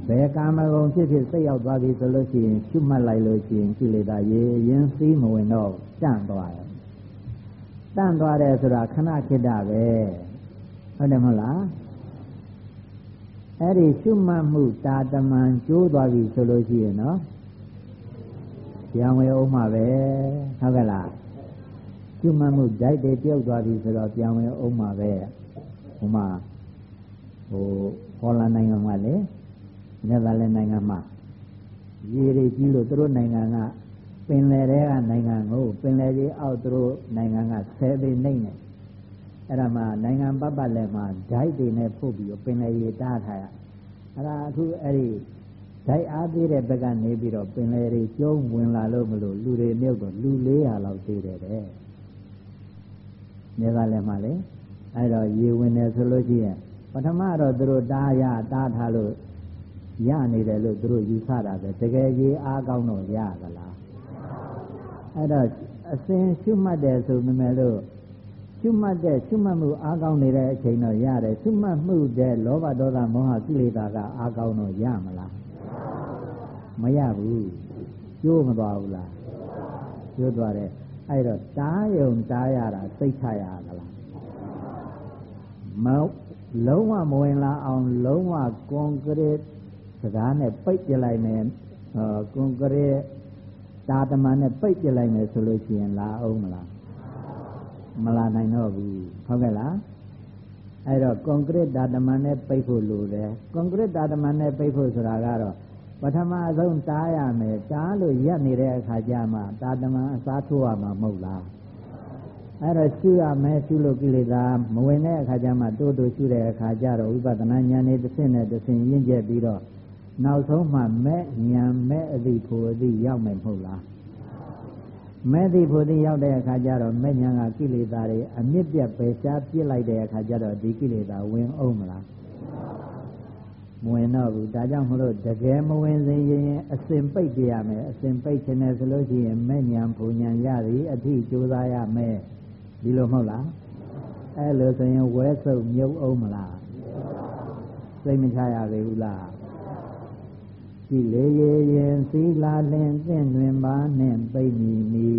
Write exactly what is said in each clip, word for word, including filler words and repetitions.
ဘယ်ကာမဂုဏ်ဖြစ်ဖြစ်စိတ်ရောက်သွားပြီဆိုလို့ရှိရင်ရှုမှတ်လိုက်လို့ရှိရင်ကိလေသာရေရင်စည်းမဝင်တော့တန့်သွားတယ်တန့်သွားတယ်ဆိုတာခဏခေတ္တပဲဟုတ်တယ်မဟုတ်လားအဲ့ဒီရှုမှတ်မှုတာတမန်ကျိုးသွားပြီဆိုလို့ရှိရင်နော်ပြန်ဝင်အောင်မှာပဲဟုတ်ကဲ့လားရှုမှတ်မှုဓာတ်တွေပြုတ်သွားပြီဆိုတော့ပြန်ဝင်အောင်မှာပဲဟိုမှာဟိုဟောလန်နိုင်ငံမှာလေနယ်သာလန်နိုင်ငံမှာရေတွေကြီးလို့သူတို့နိုင်ငံကပင်လယ်ထဲကနိုင်ငံကိုပင်လယ်ကြီးအောက်သူတို့နိုင်ငံကဆယ်ပေနှိမ့်နေအဲ့ဒါမှနိုင်ငံပတ်ပတ်လည်မှာဓာတ်တွေနဲ့ဖုတ်ပြီးပင်လယ်ရေတားထားရအဲ့ဒါအခုအဲ့ဒီဓာတ်အားသေးတဲ့ဘက်ကနေပြီးတော့ပင်လယ်တွေကျုံးဝင်လာလို့မလို့လူတွေမြုပ်တော့လူလေးရာလောက်သေးတယ်တဲ့နယ်သာလန်မှာလေအဲ့တော့ရေဝင်တယ်ဆိုလို့ရှိရင်ပထမတော့သူတို့တားရတားထားလို့ရနေတယ်လို့သူတို့ယူဆတာပဲတကယ်ကြီးအားကောင်းတော့ရသလားအဲ့တော့အစဉ်ရှုမှတ်တယ်ဆိုပေမဲ့လို့ရှုမှတ်တဲ့ရှုမှတ်မှုအားကောင်းနေတဲ့အချိန်တော့ရတယ်ရှုမှတ်မှုတဲ့လောဘဒေါသမောဟကိလေသာကအားကောင်းတော့ရမလားမရဘူးကျိုးမသွားဘူးလားကျိုးသွားတယ်အဲ့တော့တားယုံတားရတာစိတ်ချရသလားမလုံးဝမဝင်လာအောင်လုံးဝကွန်ကရစ်စကားနဲ့ပိတ်ပြလိုက်မယ်ကွန်ကရစ်တာတမန်နဲ့ပိတ်ပြလိုက်မယ်ဆိုလို့ရှိရင်လာအောင်မလားမလာနိုင်တော့ဘူးဟုတ်ကဲ့လားအဲ့တော့ကွန်ကရစ်တာတမန်နဲ့ပိတ်ဖို့လိုတယ်ကွန်ကရစ်တာတမန်နဲ့ပိတ်ဖို့ဆိုတာကတော့ပထမအဆုံးတားရမယ်တားလို့ရက်နေတဲ့အခါကျမှတာတမန်အစားထိုးရမှာမဟုတ်လားအဲ့တော့ရှုရမယ်ရှုလို့ကိလေသာမဝင်တဲ့အခါကျမှတိုးတိုးရှုတဲ့အခါကျတော့ဝိပဿနာဉာဏ်နဲ့တစ်ဆင့်နဲ့တစ်ဆင့်ရင့်ကျက်ပြီးတော့နောက်ဆုံးမှမဲ့ဉာဏ်မဲ့အသိဖို့အသိရောက်မယ်မဟုတ်လားမဲ့သိဖို့အသိရောက်တဲ့အခါကျတော့မဲ့ဉာဏ်ကကိလေသာတွေအမြင့်ပြတ်ပယ်ရှားပြစ်လိုက်တဲ့အခါကျတော့ဒီကိလေသာဝင်အောင်မလားမဝင်တော့ဘူးဒါကြောင့်မလို့တကယ်မဝင်စေရင်အစဉ်ပိတ်ပြရမယ်အစဉ်ပိတ်ခြင်းနဲ့ဆိုလို့ရှိရင်မဲ့ဉာဏ်ဘုံဉာဏ်ရသည်အထိကြိုးစားရမယ်ဒီလိုမဟုတ်လားအဲ့လိုဆိုရင်ဝဲဆုပ်မြုပ်အောင်မလားစိတ်မချရသေးဘူးလားကြည်လေရင်သီလာလင်သင့်တွင်ပါနှင့်ပိတ်မိမိ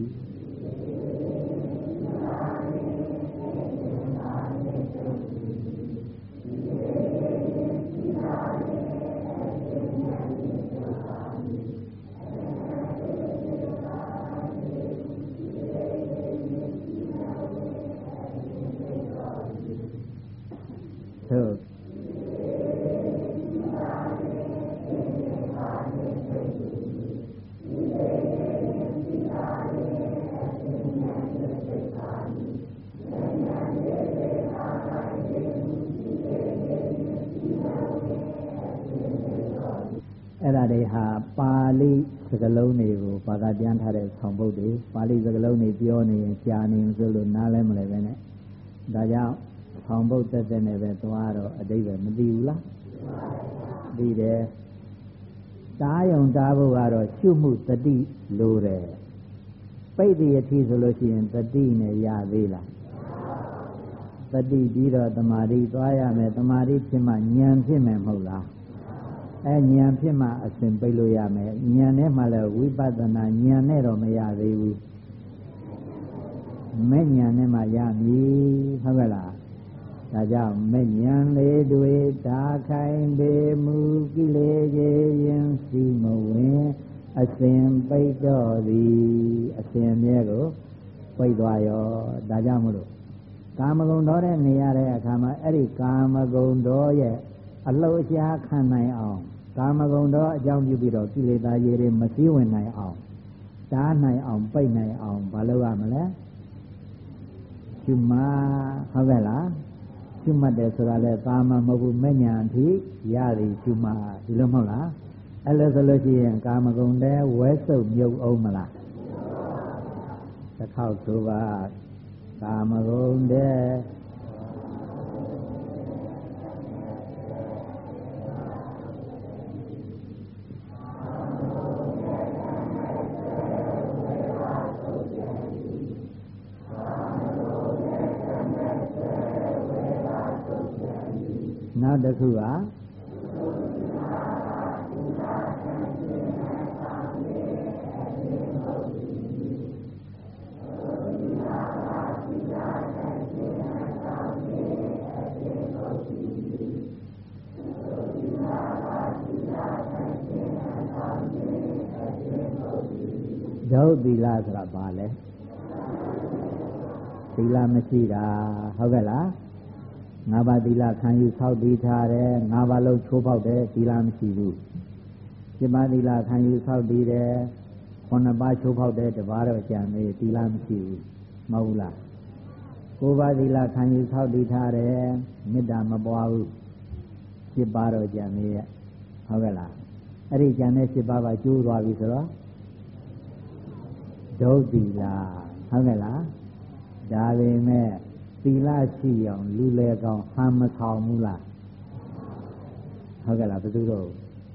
ဟုတ်အဲ့ဒါတွေဟာပါဠိစကားလုံးတွေကိုဘာသာပြန်ထားတဲ့ဆောင်ပုဒ်တွေပါဠိစကားလုံးတွေပြောနေရင်ရှားနေဆိုလို့နားလဲမလဲပဲနဲ့ဒါကြောင့်ဆောင်ပုဒ်တက်တဲ့နဲ့ပဲသွားတော့အတိတ်ပဲမသိဘူးလားသိတယ်တားယုံတားဖို့ကတော့ရှုမှုတတိလိုတယ်ပိတ်တိအထိဆိုလို့ရှိရင်တတိနဲ့ရသေးလားတတိပြီးတော့တမာတိသွားရမယ်တမာတိဖြစ်မှဉာဏ်ဖြစ်မယ်မဟုတ်လားအဲဉာဏ်ဖြစ်မှအစဉ်ပိတ်လို့ရမယ်ဉာဏ်နဲ့မှလည်းဝိပဿနာဉာဏ်နဲ့တော့မရသေးဘူးမဲ့ဉာဏ်နဲ့မှရမည်ဟုတ်ကဲ့လားဒါကြောင့်မဲ့ဉာဏ်လေးတွေဒါခိုင်ပေမူကိလေသာရင်စီမဝင်အစဉ်ပိတ်တော့သည်အစဉ်မြဲကိုပိတ်သွားရောဒါကြောင့်မလို့ကာမဂုဏ်တော်တဲ့နေရတဲ့အခါမှာအဲ့ဒီကာမဂုဏ်တော်ရဲ့အလှုပ်ရှားခံနိုင်အောင်ကာမဂုဏ်တော်အကြောင်းပြုပြီးတော့ကိလေသာရေတွေမစည်းဝင်နိုင်အောင်တားနိုင်အောင်ပိတ်နိုင်အောင်မလုပ်ရမလဲရှုမှဟုတ်ကဲ့လားရှုမှတ်တယ်ဆိုတာလဲသာမမဟုတ်ဘူးမဲ့ညာအထိရသည်ရှုမှဒီလိုမဟုတ်လားအဲ့လိုဆိုလို့ရှိရင်ကာမဂုဏ်တဲ့ဝဲဆုပ်မြုပ်အောင်မလားတစ်ခေါက်ဆိုပါကာမဂုဏ်တဲ့နောက်တစ်ခုဟာဒုသီလဆိုတာဘာလဲသီလမရှိတာဟုတ်ကဲ့လားငါးပါးသီလခံယူဆောက်တည်ထားတယ်ငါးပါးလုံးချိုးဖောက်တယ်သီလမရှိဘူးရှစ်ပါးသီလခံယူဆောက်တည်တယ်ခုနှစ်ပါးချိုးဖောက်တယ်တစ်ပါးတော့ကြံနေသီလမရှိဘူးမဟုတ်ဘူးလားကိုးပါးသီလခံယူဆောက်တည်ထားတယ်မေတ္တာမပွားဘူးရှစ်ပါးတော့ကြံနေရဲ့ဟုတ်ကဲ့လားအဲ့ဒီကြံတဲ့ရှစ်ပါးပါကျိုးသွားပြီဆိုတော့ဒုသီလဟုတ်ကဲ့လားဒါပေမဲ့သီလရှိအောင်လူလေကောင်ဟန်မဆောင်ဘူးလားဟုတ်ကဲ့လားဘယ်သူတော့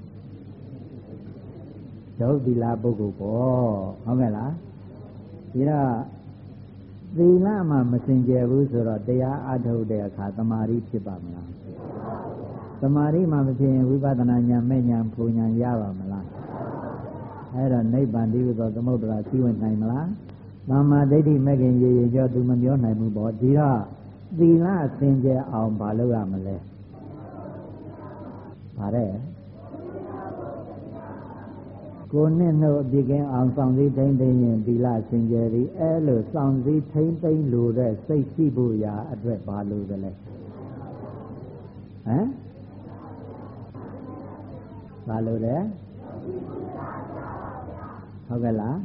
ဒုသီလပုဂ္ဂိုလ်ပေါ့ဟုတ်ကဲ့လားဒီတော့သီလမှမစင်ကြယ်ဘူးဆိုတော့တရားအထုတ်တဲ့အခါသမာဓိဖြစ်ပါမလားသမာဓိမှမဖြစ်ရင်ဝိပဿနာဉာဏ်မဲ့ဉာဏ်ပူဉာဏ်ရပါမလားအဲ့တော့နိဗ္ဗာန်တည်းသောသမုဒ္ဒရာသိဝင်နိုင်မလားသမ္မာဒိဋ္ဌိမဲ့ခင်ရေရေကြောသူမပြောနိုင်ဘူးပေါ့ဒီတော့သီလစင်ကြယ်အောင်ဘာလုပ်ရမလဲဗါတဲ့ကိုယ်နဲ့နှုတ်အပြစ်ကင်းအောင်ဆောင်စည်းထိမ့်သိမ့်ရင်သီလစင်ကြယ်သည်အဲလိုဆောင်စည်းထိမ့်သိမ့်လို့တဲ့စိတ်ရှိဖို့ရာအတွက်ဘာလို့လဲဟမ်ဘာလို့လဲဟုတ်ကဲ့လား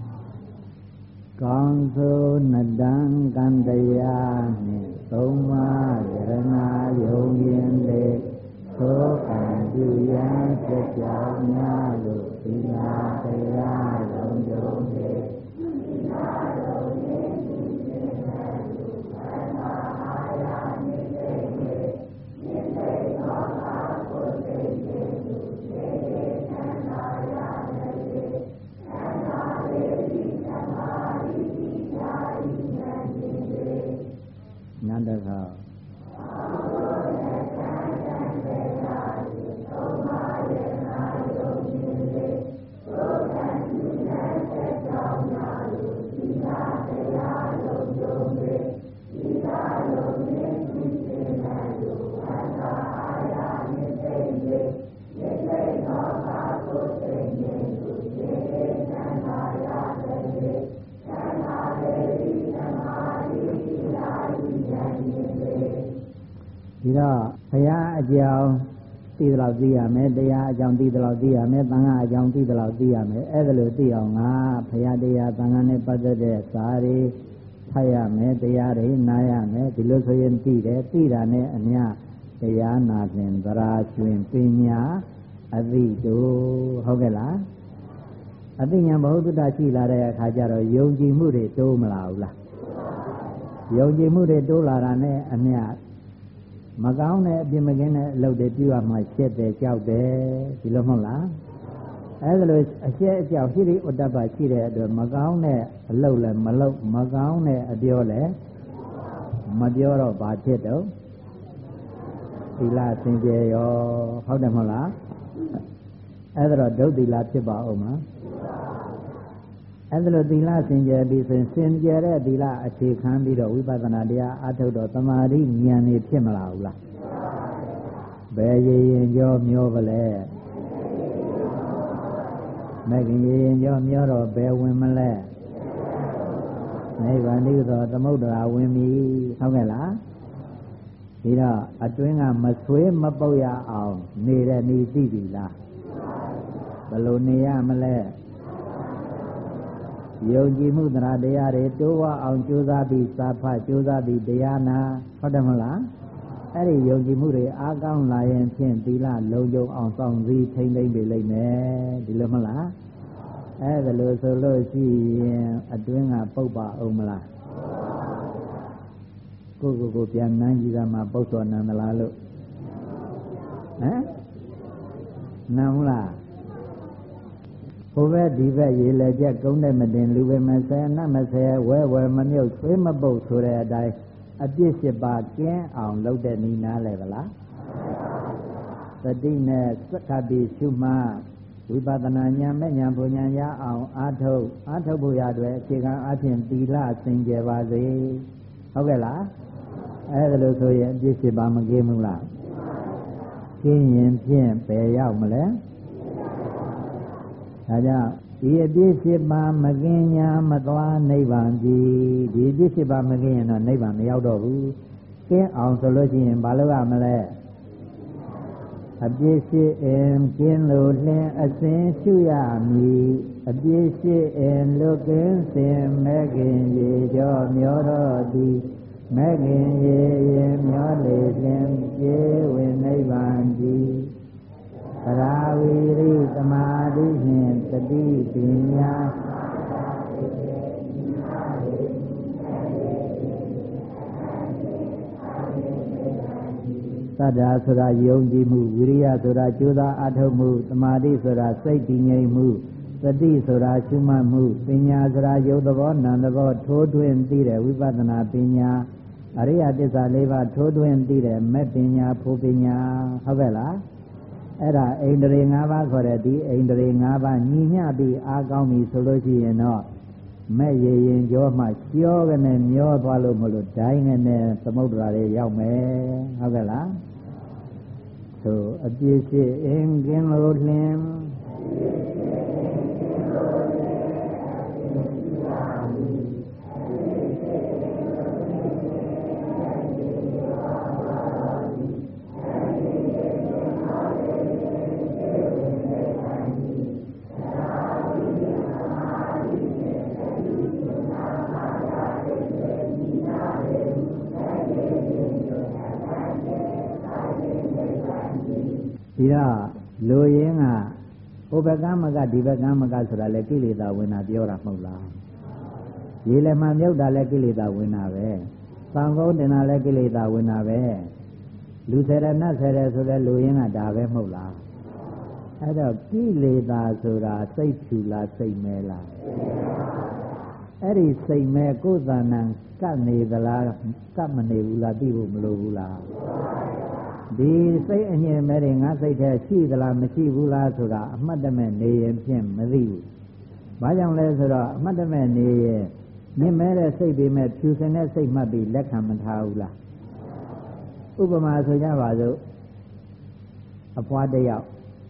ကောင်းစိုးနတံကံတရားနှင့်သုံးပါးယရနာယုံရင်လေသောကံပြုရန်ချက်ကြောင့်များလို့သီလတရားလုံးယုံလေသီလလုံးနေသူစေတဲ့လူဘာသာအာရနေစေနေနေစေသောတာကိုသိနေသူစေတဲ့သံဃာရနေစေသံဃာရေဒီသံဃာရီဒီယာရီဉာဏ်ရှင်တွေနန္ဒကဒီတော့ဘုရားအကြောင်းသိသလောက်သိရမယ်တရားအကြောင်းသိသလောက်သိရမယ်သံဃာအကြောင်းသိသလောက်သိရမယ်အဲ့ဒါလို့သိအောင်ငါဘုရားတရားသံဃာနဲ့ပတ်သက်တဲ့စာတွေဖတ်ရမယ်တရားတွေနားရမယ်ဒီလိုဆိုရင်သိတယ်သိတာနဲ့အမျှတရားနာခြင်းသရာကျွင်ပညာအသိတို့ဟုတ်ကဲ့လားအသိဉာဏ်ဘဟုတုတ္တရှိလာတဲ့အခါကျတော့ယုံကြည်မှုတွေတိုးမလာဘူးလားယုံကြည်မှုတွေတိုးလာတာနဲ့အမျှမကောင်းတဲ့အပြစ်မကင်းတဲ့အလုပ်တွေပြုရမှရှက်တယ်ကြောက်တယ်ဒီလိုမဟုတ်လားအဲဒါလိုအရှက်အကြောက်ရှိရိဥတ္တပရှိတဲ့အတွက်မကောင်းတဲ့အလုပ်လည်းမလုပ်မကောင်းတဲ့အပြောလည်းမပြောတော့ဘာဖြစ်တော့သီလစင်ကြယ်ရောဟုတ်တယ်မဟုတ်လားအဲဒါတော့ဒုသီလဖြစ်ပါဦးမလားအဲဒါလိုသီလစင်ကြယ်ပြီးဆိုရင်စင်ကြယ်တဲ့သီလအခြေခံပြီးတော့ဝိပဿနာတရားအထုတ်တော့သမာဓိဉာဏ်นี่ဖြစ်မလာဘူးလားဘယ်ရရင်ကြောမျောပါလဲမဂ္ဂင်ရရင်ကြောမျောတော့ဘယ်ဝင်မလဲနိဗ္ဗာန်တည်းသောသမုဒ္ဒရာဝင်ပြီဟုတ်ကဲ့လားဒီတော့အတွင်းကမဆွေးမပုတ်ရအောင်နေတဲ့နေသိပြီလားဘယ်လိုနေရမလဲယုံကြည်မှုတရားတရားတွေတိုးဝအောင်ကြိုးစားပြီးစာဖတ်ကြိုးစားပြီးတရားနာဟုတ်တယ်မဟုတ်လားအဲ့ဒီယုံကြည်မှုတွေအားကောင်းလာရင်ဖြင့်သီလလုံခြုံအောင်ဆောင်စည်းထိမ့်သိမ့်ပြီလိမ့်မယ်ဒီလိုမဟုတ်လားအဲ့ဒါလို့ဆိုလို့ရှိရင်အတွင်းကပုတ်ပါအောင်မလားကိုကိုကိုပြန်နမ်းကြည့်တာမှပုတ်တော်နန္ဒလားလို့ဟမ်နမ်းဘူးလားဟိုဘက်ဒီဘက်ရေလေချက်ကုန်းတဲ့မတင်လူပဲမဆဲနတ်မဆဲဝဲဝဲမမြုပ်ဆွေးမပုတ်ဆိုတဲ့အတိုင်းအပြစ်ရှိပါကင်းအောင်လုပ်တဲ့နီနာလဲဗလားသတိနဲ့စက္ကတိရှုမှဝိပဿနာဉာဏ်မဲ့ဉာဏ်ပူဉာဏ်ရအောင်အာထုတ်အာထုတ်ဖို့ရတဲ့အခြေခံအဖြစ်သီလစင်ကြယ်ပါစေဟုတ်ကဲ့လားအဲ့ဒါလို့ဆိုရင်အပြစ်ရှိပါမကင်းဘူးလားကင်းရင်ဖြင့်ဘယ်ရောက်မလဲဟဒါကြောင့်ဒီအပြည့်ရှိပါမကင်းညာမသွားနိဗ္ဗာန်ကြီးဒီအပြည့်ရှိပါမကင်းရင်တော့နိဗ္ဗာန်မရောက်တော့ဘူးကင်းအောင်ဆိုလို့ရှိရင်ဘာလို့ရမလဲအပြည့်ရှိအင်ကင်းလို့လင်းအစဉ်ရှုရမည်အပြည့်ရှိအင်လွတ်ကင်းစင်မဲ့ခင်ရေကြောမျောတော်သည်မဲ့ခင်ရေရင်မျောလေလင်းပြေဝင်နိဗ္ဗာန်ကြီးသရာဝီရိသမာဓိဖြင့်တတိပညာသတ္တဆိုတာယုံကြည်မှုဝိရိယဆိုတာကြိုးစားအားထုတ်မှုသမာဓိဆိုတာစိတ်တည်ငြိမ်မှုသတိဆိုတာရှုမှတ်မှုပညာဆိုတာယုတ်သဘောနံသဘောထိုးထွင်းသိတဲ့ဝိပဿနာပညာအရိယသစ္စာလေးပါးထိုးထွင်းသိတဲ့မဲ့ပညာဖို့ပညာဟုတ်ကဲ့လားအဲ့ဒါဣန္ဒြေ၅ပါးခေါ်တဲ့ဒီဣန္ဒြေ၅ပါးညီမျှပြီးအားကောင်းပြီဆိုလို့ရှိရင်တော့မဲ့ရရင်ကြောမှကြောကနေမျောသွားလို့မလို့ဒိုင်းနဲ့သမုဒ္ဒရာတွေရောက်မယ်ဟုတ်ကဲ့လားသို့အပြည့်ရှိအင်ကင်းလို့လင်းဒီတော့လူရင်းကဟိုဘက်ကမကဒီဘက်ကမကဆိုတာလေကိလေသာဝင်တာပြောတာမဟုတ်လားရေလည်းမှမြုပ်တာလည်းကိလေသာဝင်တာပဲသံကုန်းတင်တာလည်းကိလေသာဝင်တာပဲလူဆယ်ရနတ်ဆယ်ရဆိုတဲ့လူရင်းကဒါပဲမဟုတ်လားအဲ့တော့ကိလေသာဆိုတာစိတ်ဖြူလားစိတ်မဲလားအဲ့ဒီစိတ်မဲကိုယ်သဏ္ဍာန်ကပ်နေသလားကပ်မနေဘူးလားသိဖို့မလိုဘူးလားဒီစိတ်အငြင်းမဲ့တွေငါစိတ်ထဲရှိသလားမရှိဘူးလားဆိုတာအမှတ်တမဲ့နေရင်ဖြင့်မသိဘူး။ဘာကြောင့်လဲဆိုတော့အမှတ်တမဲ့နေရင်မြင်မဲ့တဲ့စိတ်တွေမဲ့ဖြူစင်တဲ့စိတ်မှတ်ပြီးလက်ခံမထားဘူးလား။ဥပမာဆိုကြပါစို့အဖွားတစ်ယောက်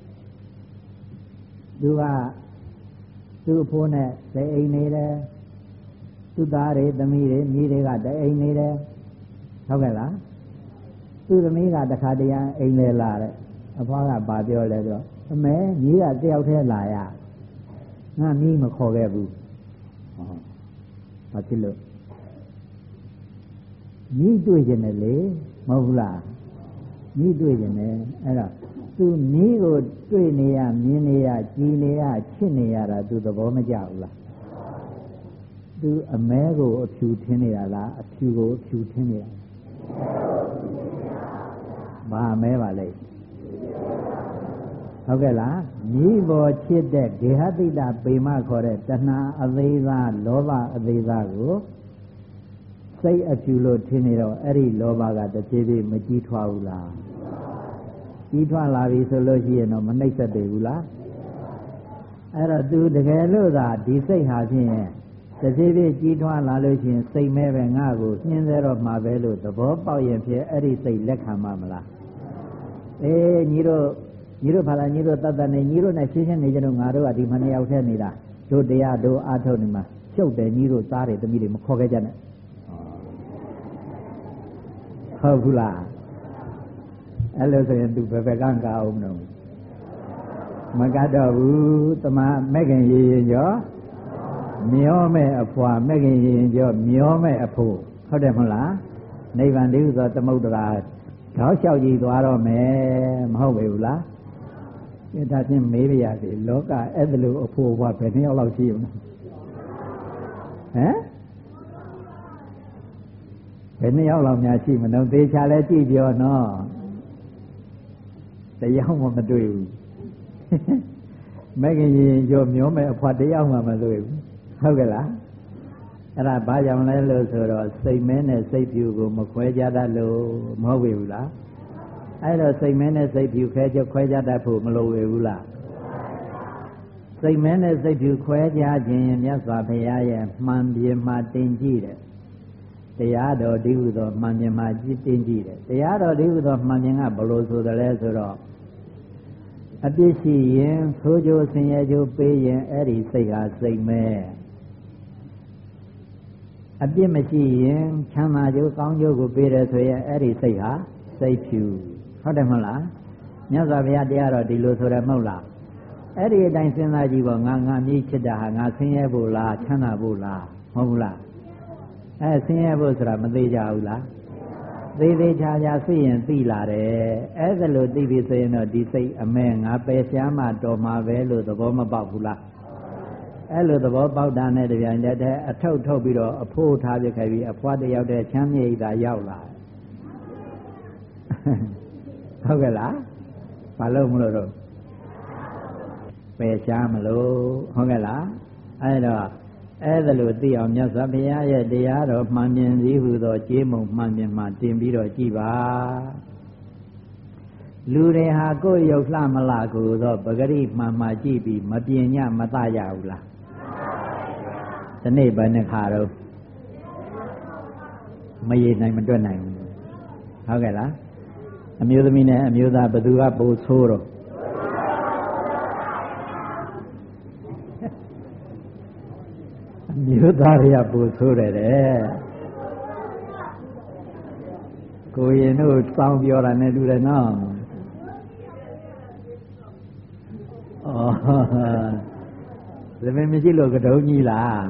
သူကသူ့အဖိုးနဲ့တအိမ်နေတယ်သူသားတွေသမီးတွေမိတွေကတအိမ်နေတယ်ဟုတ်ကဲ့လားသူသမီးကတခါတရံအိမ်လေလာတဲ့အဖွားကဘာပြောလဲဆိုအမေညီကတယောက်တည်းလာရငါမိမခေါ်ခဲ့ဘူးဟောဘာဖြစ်လို့ညီတွေ့ကျင်တယ်လေမဟုတ်ဘူးလားညီတွေ့ကျင်တယ်အဲ့တော့သူညီကိုတွေ့နေရမြင်နေရကြည်နေရချစ်နေရတာသူသဘောမကျဘူးလားသူအမဲကိုအဖြူထင်းနေတာလားအဖြူကိုအဖြူထင်းနေတာဘာမဲပါလဲဟုတ်ကဲ့လားမိဘောချစ်တဲ့ဂေဟတိတပေမခေါ်တဲ့တဏှာအသေးစားလောဘအသေးစားကိုစိတ်အဖြူလို့ထင်နေတော့အဲ့ဒီလောဘကတဖြည်းဖြည်းမကြီးထွားဘူးလားကြီးထွားလာပြီဆိုလို့ရှိရင်တော့မနှိမ့်ဆက်သေးဘူးလားအဲ့တော့သူတကယ်လို့သာဒီစိတ်ဟာဖြင့်တဖြည်းဖြည်းကြီးထွားလာလို့ရှိရင်စိတ်မဲပဲငါ့ကိုနှင်းသေးတော့မှာပဲလို့သဘောပေါက်ရင်ဖြင့်အဲ့ဒီစိတ်လက်ခံမှာမလားအေးညီတို့ညီတို့ဖလာညီတို့တတ်တတ်နေညီတို့နဲ့ရှင်းရှင်းနေကြတော့ငါတို့ကဒီမနှစ်ယောက်ထဲနေတာတို့တရားတို့အားထုတ်နေမှာရှုပ်တယ်ညီတို့သားတွေသမီးတွေမခေါ်ခဲ့ကြနဲ့ဟုတ်ဘူးလားအဲ့လိုဆိုရင်သူဘယ်ဘက်ကကအောင်မလို့မကတော့ဘူးတမမဲ့ခင်ရရင်ရောမျောမဲ့အဖွာမဲ့ခင်ရရင်ရောမျောမဲ့အဖို့ဟုတ်တယ်မဟုတ်လားနိဗ္ဗာန်တည်းဆိုသမုဒ္ဒရာထောက်လျှောက်ကြည့်သွားတော့မယ်မဟုတ်ဘူးလားဒီဒါချင်းမေးပြရစီလောကအဲ့ဒါလိုအဖို့ဘွားဘယ်နှစ်ယောက်လောက်ရှိအောင်ဟမ်ဘယ်နှစ်ယောက်လောက်များရှိမလို့သေချာလဲကြည့်ပြောနော်တယောက်မှမတွေ့ဘူးမဲ့ခင်ရင်ကြောမျောမဲ့အဖွားတယောက်မှမတွေ့ဘူးဟုတ်ကဲ့လားအဲ့ဒါဘာကြောင့်လဲလို့ဆိုတော့စိတ်မဲနဲ့စိတ်ဖြူကိုမခွဲကြတတ်လို့မဟုတ်ဘူးလားအဲ့တော့စိတ်မဲနဲ့စိတ်ဖြူခွဲကြခွဲကြတတ်ဖို့မလိုဘူးလားစိတ်မဲနဲ့စိတ်ဖြူခွဲကြခြင်းမြတ်စွာဘုရားရဲ့မှန်ပြင်မှာတင်ကြည့်တယ်တရားတော်ဒီဟုသောမှန်ပြင်မှာကြည်တင်ကြည့်တယ်တရားတော်ဒီဟုသောမှန်ပြင်ကဘယ်လိုဆိုတယ်လဲဆိုတော့အပြစ်ရှိရင်ဆိုးကျိုးဆင်းရဲကျိုးပေးရင်အဲ့ဒီစိတ်ဟာစိတ်မဲအပြစ်မရှိရင်ချမ်းသာကျိုးကောင်းကျိုးကိုပေးတယ်ဆိုရင်အဲ့ဒီစိတ်ဟာစိတ်ဖြူဟုတ်တယ်မဟုတ်လားမြတ်စွာဘုရားတရားတော်ဒီလိုဆိုတယ်မဟုတ်လားအဲ့ဒီအတိုင်းစဉ်းစားကြည့်ပေါ့ငါငါမြည်ချစ်တာဟာငါဆင်းရဲဖို့လားချမ်းသာဖို့လားမဟုတ်ဘူးလားအဲဆင်းရဲဖို့ဆိုတာမသေးကြဘူးလားသေးသေးချာချာသိရင်သိလာတယ်အဲ့ဒါလို့သိပြီဆိုရင်တော့ဒီစိတ်အမဲငါပယ်ရှားမှတော်မှာပဲလို့သဘောမပေါက်ဘူးလားအဲ့လိုသဘောပေါက်တာနဲ့တပြန်တဲ့အထုတ်ထုတ်ပြီးတော့အဖို့ထားပြခဲ့ပြီးအဖွားတယောက်တည်းချမ်းမြေ့တာရောက်လာဟုတ်ကဲ့လားဘာလို့မလို့တော့ပယ်ရှားမလို့ဟုတ်ကဲ့လားအဲ့တော့အဲ့ဒါလို့သိအောင်မြတ်စွာဘုရားရဲ့တရားတော်မှန်မြင်စည်းဟုသောကြေးမုံမှန်မြင်မှတင်ပြီးတော့ကြည်ပါလူတွေဟာကိုယ်ရုပ်လှမလားကိုသောပဂရိမှန်မှကြည့်ပြီးမပြင်းညမတရဘူးလားဒီနေ့ဘယ်နှခါတော့မရေနိုင်မတွက်နိုင်ဘူးဟုတ်ကဲ့လားအမျိုးသမီးနဲ့အမျိုးသားဘယ်သူကပိုဆိုးတော့မြို့သားတွေကပူဆိုးတယ်တဲ့ကိုရင်တို့စောင်းပြောတာနဲ့တူတယ်နော်ဩသမင်းမရှိလို့ကတုံးကြီးလား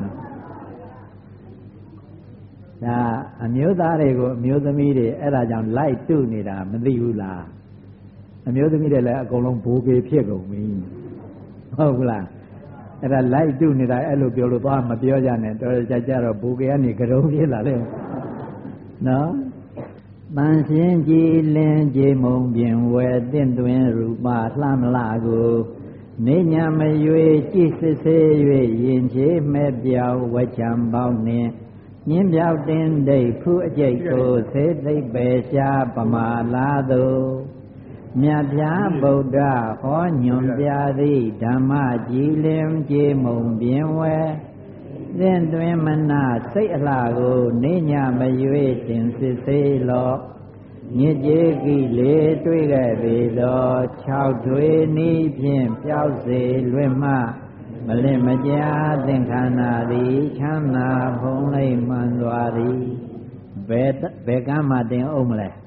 ဒါအမျိုးသားတွေကိုအမျိုးသမီးတွေအဲ့ဒါကြောင့်လိုက်တုနေတာမသိဘူးလားအမျိုးသမီးတွေလည်းအကုန်လုံးဘိုးကေဖြစ်ကုန်ပြီဟုတ်ဘူးလားအဲ့ဒါလိုက်တုနေတာအဲ့လိုပြောလို့သွားမပြောကြနဲ့တော်ကြကြတော့ဘူကေကနေကရုံးပြေးလာလေနော်တန်ရှင်းကြည်လင်းကြည်မုံပြင်ဝဲတင့်တွင်ရူပလှမလာကိုနေညာမရွေကြည်စစ်စေး၍ရင်ချေမဲ့ပြောင်းဝချံပေါင်းနှင့်ညင်းပြောက်တင်းဒိတ်ဖူးအကျိတ်ကိုသေသိပ်ပဲရှားပမာလာသို့မြတ်ဗျာဗုဒ္ဓဟောညွန်ပြသည်ဓမ္မကြည်လင်ကြေမုံပြင်ဝဲသင်တွင်မနာစိတ်အလှကိုနေညာမရွေတင်စစ်စေးလောညစ်ကြေးကိလေတွေ့ခဲ့ပေသော၆ထွေနီးဖြင့်ပျောက်စေလွင်မှမလင့်မကြာသင်္ခန္ဓာသည်ချမ်းသာဖုံးလိမ့်မှန်စွာသည်ဘယ်ဘယ်ကမ်းမှတင်အောင်မလဲ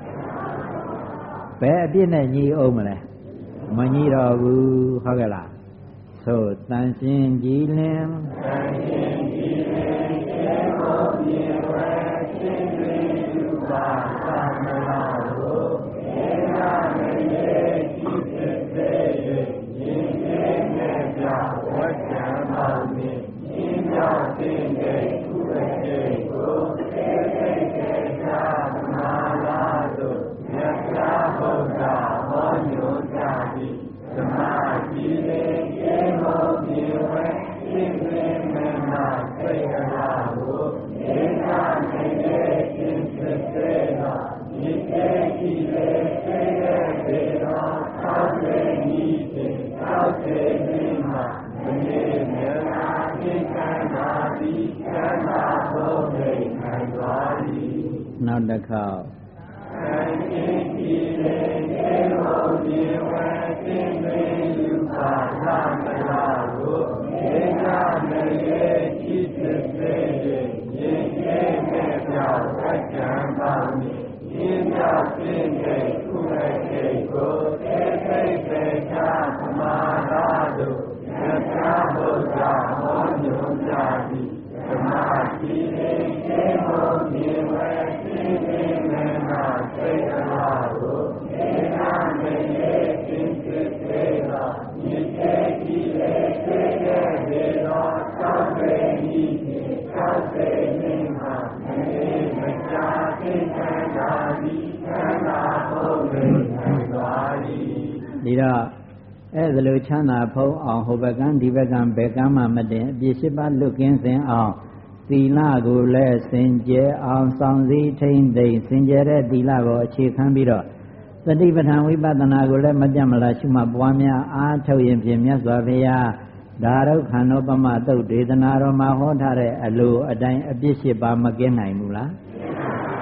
ဘယ်အပြစ်နဲ့ညီအောင်မလဲမညီတော့ဘူးဟုတ်ကဲ့လားဆိုတန်ရှင်းကြည်လင်တန်ရှင်းကြည်လင်ကျေကိုပြေဝဲရှင်းတွင်ယူပါသမလာကိုေနာမေရေကြည်စစ်စေ၍ရင်ကျေနဲ့ကြောင့်ဝတ်ကြံပါမည်ရှင်းကြောင့်တင်တဲ့သူရဲ့ကိုသေသိတဲ့သာမလာတို့မြတ်စွာဘုရားဟောညွှန်ကြားသည်ဓမ္မကြည်လင်ကျေကိုပြေဝဲရှင်းတွင်မနာစိတ်အလားကိုေနာမေရေရှင်းစစ်စေသောဒီကျေကြည်လင်စေတဲ့ဒေသောသောတေဤဖြင့်သောတေဤမှာမနေမြတ်သာသိက္ခာနာတိသံဃာဘုဒ္ဓခံသွားသည်နောက်တစ်ခေါက်သံဃာကြည်လင်ကျေကိုပြေဝဲရှင်းတွင်ယူပါသမလာကိုေနာမေရေကြည်စစ်စေ၍ရင်ကျေမဲ့ပြောင်းဝတ်ကြံပါမည်ရှင်းကြောင့်ရှင်းတဲ့ခုရဲ့ကိကိုသေသိပေချာသမာဓာတို့မြတ်စွာဘုရားဟောညွှန်ကြားသည်ဓမ္မကြည်လင်ကျေကိုပြေဝဲရှင်းတွင်မနာစိတ်အလားကိုေနာမေရေရှင်းစစ်စေသောမြစ်ကျေကြည်လင်စေတဲ့ဒေသောသောတေဤဖြင့်သောတေဤမှာမနေမကြာသိက္ခာနာသည်သံဃာဘုဒ္ဓခံသွားသည်ဒီတော့အဲ့ဒါလိုချမ်းသာဖုံးအောင်ဟိုဘက်ကံဒီဘက်ကံဘက်ကံမှမတင်အပြည့်ရှိပါလွတ်ကင်းစင်အောင်သီလကိုလည်းစင်ကြယ်အောင်ဆောင်စည်းထိမ့်သိမ့်စင်ကြယ်တဲ့သီလကိုအခြေခံပြီးတော့သတိပဋ္ဌာန်ဝိပဿနာကိုလည်းမပြတ်မလားရှုမှတ်ပွားများအားထုတ်ရင်ဖြင့်မြတ်စွာဘုရားဒါရုခန္ဓောပမသုတ်ဒေသနာတော်မှာဟောထားတဲ့အလိုအတိုင်းအပြည့်ရှိပါမကင်းနိုင်ဘူးလား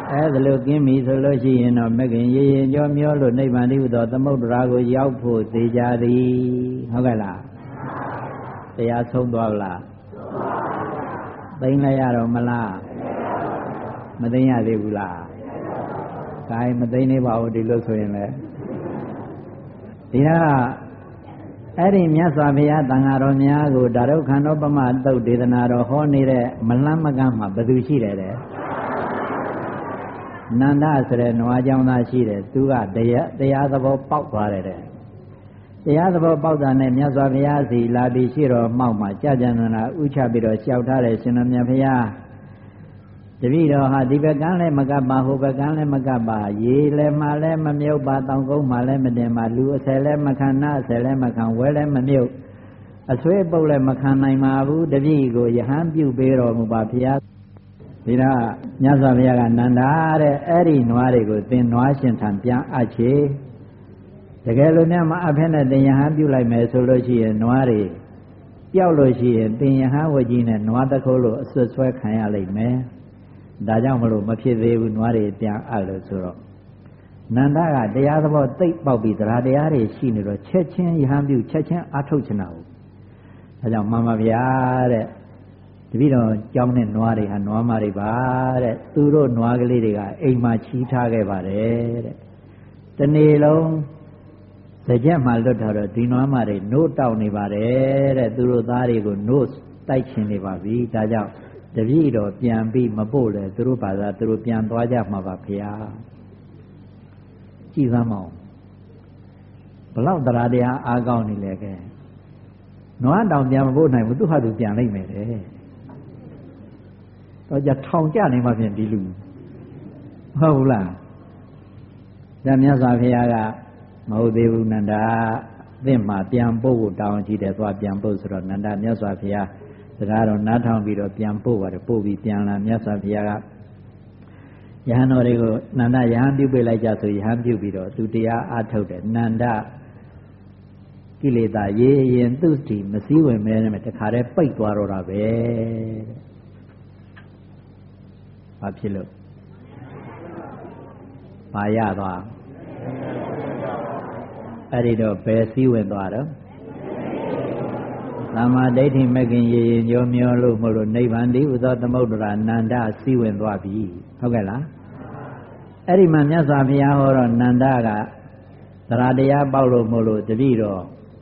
အဲ့ဒါလို့กินပြီဆိုလို့ရှိရင်တော့မကင်ရေရင်ကြောမျောလို့နိဗ္ဗာန်တည်းဟူသောသမုဒ္ဒရာကိုရောက်ဖို့သေချာသည်ဟုတ်ကဲ့လားတရားဆုံးသွားလားသိမ့်လိုက်ရတော့မလားမသိမ့်ရသေးဘူးလားဒါမသိမ့်နေပါဘူးဒီလိုဆိုရင်လည်းဒီကအဲ့ဒီမြတ်စွာဘုရားတန်ဃာတော်များကိုဒါရုခန္ဓောပမသုတ်ဒေသနာတော်ဟောနေတဲ့မလန်းမကန်းမှာဘယ်သူရှိတယ်တဲ့နန္ဒဆိုတဲ့နွားကြောင်းသားရှိတယ်သူကတရားတရားသဘောပေါက်သွားတယ်တဲ့တရားသဘောပေါက်တာနဲ့မြတ်စွာဘုရားစီလာပြီးရှိတော်မှောက်မှာကြာကြံနာဥချပြီးတော့လျှောက်ထားတယ်ရှင်တော်မြတ်ဘုရားတပည့်တော်ဟာဒီဘက်ကန်းလည်းမကပ်ပါဟိုဘက်ကန်းလည်းမကပ်ပါရေလည်းမှလည်းမမြုပ်ပါတောင်ကုန်းမှလည်းမတင်ပါလူအဆယ်လည်းမခံနာအဆယ်လည်းမခံဝဲလည်းမမြုပ်အဆွေးပုတ်လည်းမခံနိုင်ပါဘူးတပည့်ကိုယဟန်ပြုပေးတော်မူပါဘုရားဒီတော့မြတ်စွာဘုရားကနန္ဒာတဲ့အဲ့ဒီနွားတွေကိုသင်နွားရှင်ထံပြန်အပ်ချေတကယ်လို့များမအဖက်နဲ့သင်ယဟန်ပြုလိုက်မယ်ဆိုလို့ရှိရင်နွားတွေပျောက်လို့ရှိရင်သင်ယဟန်ဝကြီးနဲ့နွားတခိုးလို့အဆွတ်ဆွဲခံရလိမ့်မယ်ဒါကြောင့်မလို့မဖြစ်သေးဘူးနွားတွေပြန်အပ်လို့ဆိုတော့နန္ဒကတရားသဘောသိပ်ပေါက်ပြီးတရားတရားတွေရှိနေတော့ချက်ချင်းယဟန်ပြုချက်ချင်းအထုတ်ချင်တာဘူးဒါကြောင့်မှန်ပါဗျာတဲ့တပည့်တော်ကြောင်းတဲ့နွားတွေဟာနွားမတွေပါတဲ့သူတို့နွားကလေးတွေကအိမ်မှာချီးထားခဲ့ပါတယ်တဲ့တနေ့လုံးစကြက်မှလွတ်ထားတော့ဒီနွားမတွေနို့တောက်နေပါတယ်တဲ့သူတို့သားတွေကိုနို့တိုက်ချင်နေပါပြီဒါကြောင့်တပည့်တော်ပြန်ပြီးမပို့လဲသူတို့ဘာသာသူတို့ပြန်သွားကြမှာပါဖေဟာကြည်သမ်းမအောင်ဘလောက်တရားတရားအားကောင်းနေလဲကဲနွားတောင်ပြန်မပို့နိုင်ဘူးသူဟာသူပြန်လိုက်မယ်တဲ့တော့ကြထောင်ကြနေမှပြင်ဒီလူဟုတ်ဘူးလားဒါမြတ်စွာဘုရားကမဟုတ်သေးဘူးနန္ဒာသင့်မှာပြန်ပို့ဖို့တောင်းကြည့်တယ်သွားပြန်ပို့ဆိုတော့နန္ဒာမြတ်စွာဘုရားစကားတော့နားထောင်ပြီးတော့ပြန်ပို့ပါတယ်ပို့ပြီးပြန်လာမြတ်စွာဘုရားကယဟန်တော်တွေကိုနန္ဒယဟန်ပြုတ်ပေးလိုက်ကြဆိုယဟန်ပြုတ်ပြီးတော့သူတရားအားထုတ်တယ်နန္ဒကိလေသာရေရင်သူ့တီမစည်းဝင်မဲနဲ့တခါတည်းပိတ်သွားတော့တာပဲဘာဖြစ်လို့ဘာရသွားအဲ့ဒီတော့ဘယ်စည်းဝင်သွားတော့သမ္မာဒိဋ္ဌိမကင်ရေရင်ညောမျောလို့မလို့နိဗ္ဗာန်တည်းဥသောသမုဒ္ဒရာနန္ဒစည်းဝင်သွားပြီဟုတ်ကဲ့လားအဲ့ဒီမှာမြတ်စွာဘုရားဟောတော့နန္ဒကသရတရားပေါက်လို့မလို့တပည့်တော်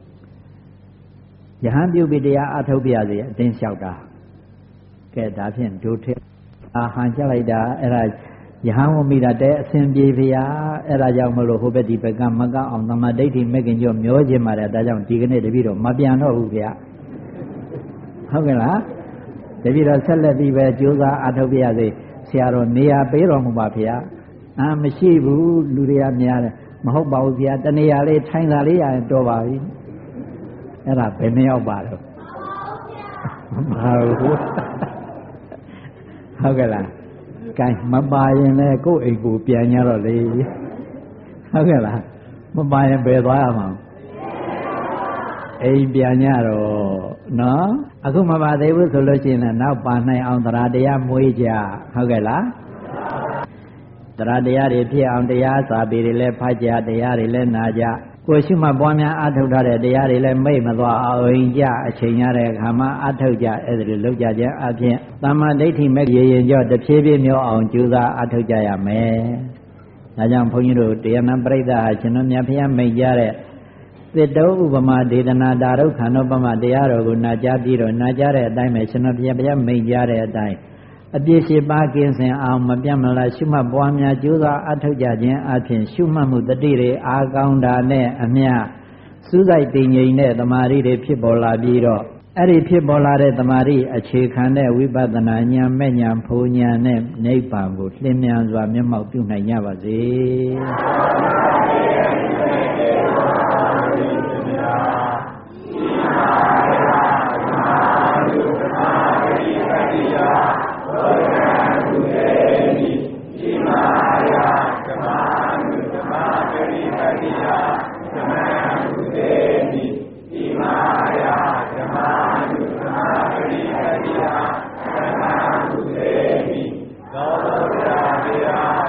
ယဟန်ပြုတ်ပြီးတရားအထုတ်ပြရစေအတင်းလျှောက်တာကဲဒါဖြင့်ဒုထေအာဟန်ချက်လိုက်တာအဲ့ဒါယဟန်ဝမိတာတဲ့အစဉ်ပြေဖရာအဲ့ဒါကြောင့်မလို့ဟိုဘက်ဒီဘက်ကမကောက်အောင်သမ္မာဒိဋ္ဌိမကင်ကျော်မျောခြင်းပါတယ်ဒါကြောင့်ဒီကနေ့တပည့်တော်မပြန်တော့ဘူးဗျာဟုတ်ကဲ့လားတပည့်တော်ဆက်လက်ပြီးပဲကြိုးစားအထုတ်ပြရစေဆရာတော်နေရာပေးတော်မူပါဗျာအာမရှိဘူးလူတွေကများတယ်မဟုတ်ပါဘူးဗျာတနေရာလေးထိုင်သာလေးရရင်တော်ပါပြီအဲ့ဒါဘယ်နှယောက်ပါတော့မပါဘူးဟုတ်ကဲ့လားကဲမပါရင်လည်းကိုယ့်အိမ်ကိုပြန်ရတော့လေဟုတ်ကဲ့လားမပါရင်ဘယ်သွားရမှာအိမ်ပြန်ရတော့နော်အခုမပါသေးဘူးဆိုလို့ရှိရင်လည်းနောက်ပါနိုင်အောင်တရားတရားမွေးကြဟုတ်ကဲ့လားတရားတရားတွေဖြစ်အောင်တရားစာပေတွေလည်းဖတ်ကြတရားတွေလည်းနာကြကိုရှိမှပွားများအထုတ်ထားတဲ့တရားတွေလည်းမိတ်မသွားအောင်ကြအချိန်ရတဲ့အခါမှာအထုတ်ကြအဲ့ဒါလိုလုပ်ကြခြင်းအပြင်သမ္မာဒိဋ္ဌိမဲ့ရေရင်ကြောတဖြည်းဖြည်းမျိုးအောင်ကြိုးစားအထုတ်ကြရမယ်။ဒါကြောင့်ဘုန်းကြီးတို့တရားနာပရိသတ်ဟာရှင်တော်မြတ်ဖျားမိတ်ကြတဲ့သစ်တုံးဥပမာဒေသနာဒါရုခန္ဓောပမတရားတော်ကိုနာကြားပြီးတော့နာကြားတဲ့အတိုင်းပဲရှင်တော်ဘုရားမိတ်ကြတဲ့အတိုင်းအပြည့်ရှိပါကင်းစင်အောင်မပြတ်မလားရှုမှတ်ပွားများကြိုးစားအထောက်ကြခြင်းအပြင်ရှုမှတ်မှုတတိတွေအားကောင်းတာနဲ့အမျှစူးစိုက်တည်ငြိမ်တဲ့တမာရီတွေဖြစ်ပေါ်လာပြီးတော့အဲ့ဒီဖြစ်ပေါ်လာတဲ့တမာရီအခြေခံတဲ့ဝိပဿနာဉာဏ်မဲ့ဉာဏ်ဖူဉာဏ်နဲ့နိဗ္ဗာန်ကိုလင်းမြန်စွာမျက်မှောက်ပြုနိုင်ကြပါစေသောတာပတိ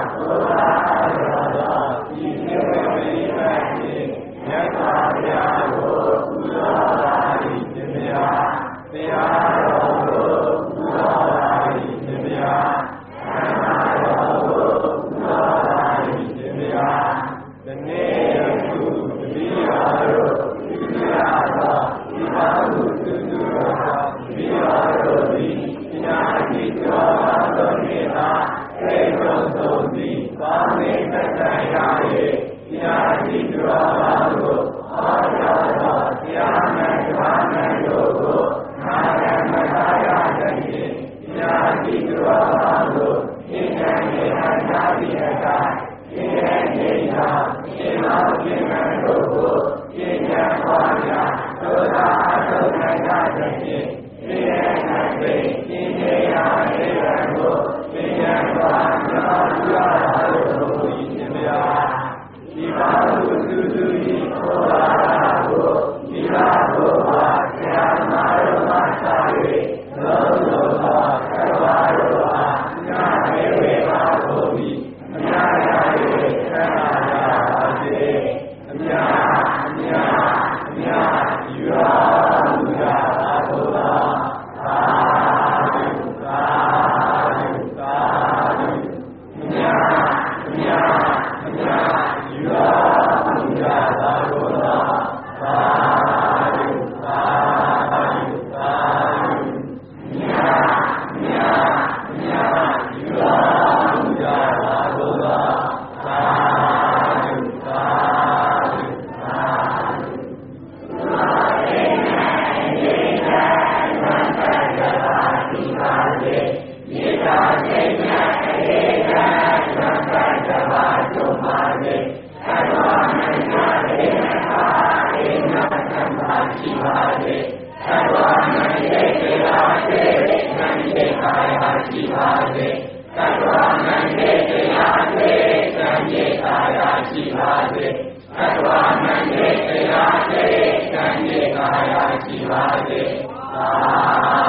Shiva